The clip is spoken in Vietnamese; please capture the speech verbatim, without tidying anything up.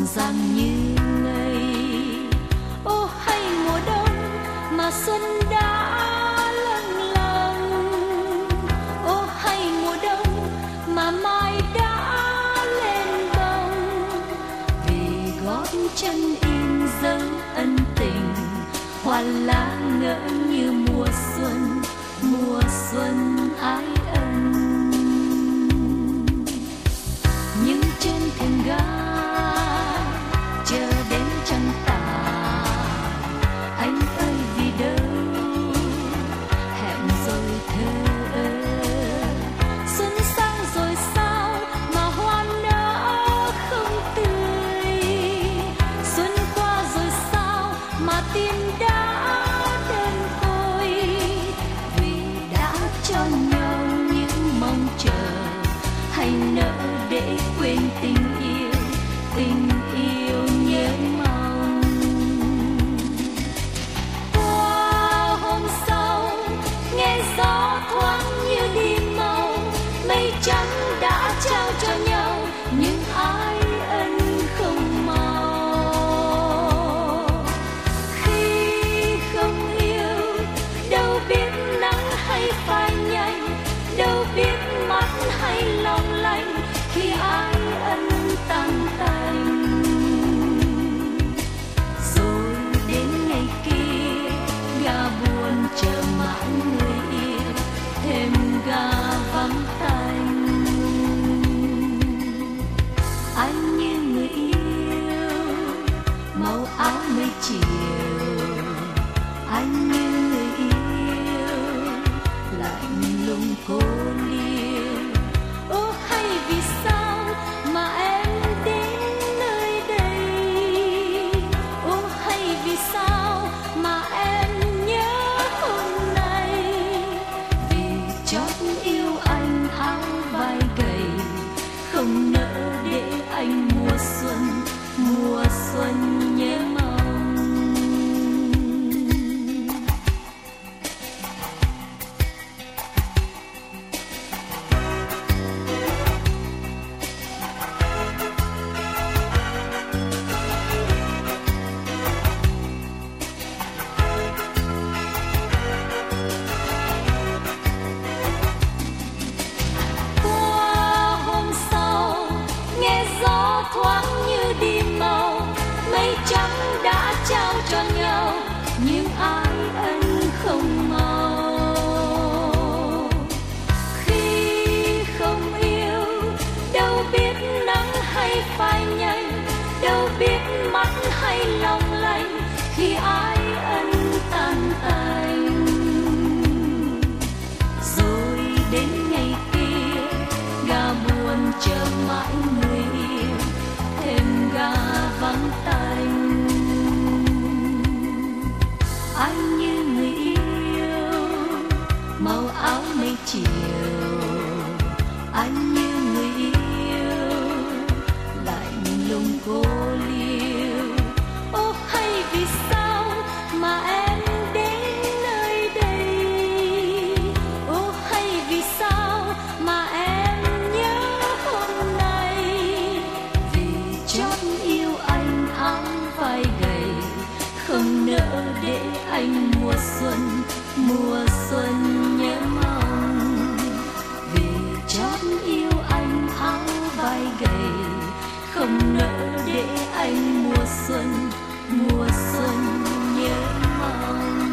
ràng như ngày. Ô hay mùa đông mà xuân đã lâng lâng, ô hay mùa đông mà mai đã lên bông, vì gót chân in dấu ân tình, hoa lá ngỡ như mùa xuân, mùa xuân ái ân. Nhưng trên thềm gác chờ đến trăng tàn, anh ơi vì đâu hẹn rồi thơ ơ. Xuân sang rồi sao mà hoa nở không tươi, xuân qua rồi sao mà tim đã đơn côi, vì đã cho nhau những mong chờ, hay nỡ để quên tình yêu, tình yêu nhớ mong. Qua hôm sau nghe gió thoáng như đi mau, mây trắng đã trao cho nhau những ái ân không màu. Khi không yêu đâu biết nắng hay phai nhanh, đâu biết mắt hay long lanh, khi ái ân tan tành. Rồi đến ngày kia gà buồn chờ mãi người yêu, thêm gà vắng tanh. Anh như người yêu màu áo mây chiều, anh như người yêu lạnh lùng cô liêu. Ô hay vì sao mà em đến nơi đây, ô hay vì sao mà em nhớ hôm nay, vì chót yêu anh áo vai gầy, không nỡ để anh mùa xuân, mùa xuân nhớ mong. Qua hôm sau nghe gió thoáng như đi mau, mây trắng đã trao cho nhau những ái ân không màu. Khi không yêu đâu biết nắng hay phai nhanh, đâu biết mắt hay long lanh, khi ái ân tan tành. Rồi đến ngày kia gà buồn chờ mãi người yêu, thêm gà vắng tanh. Anh như người yêu màu áo mây chiều, anh như người yêu lạnh lùng cô liêu. Ô hay vì sao mà em đến nơi đây, ô hay vì sao mà em nhớ hôm nay, vì chót yêu anh áo vai gầy, không nỡ để anh mùa xuân, mùa xuân nhớ mong. Vì chót yêu anh áo vai gầy, không nỡ để anh mùa xuân, mùa xuân nhớ mong.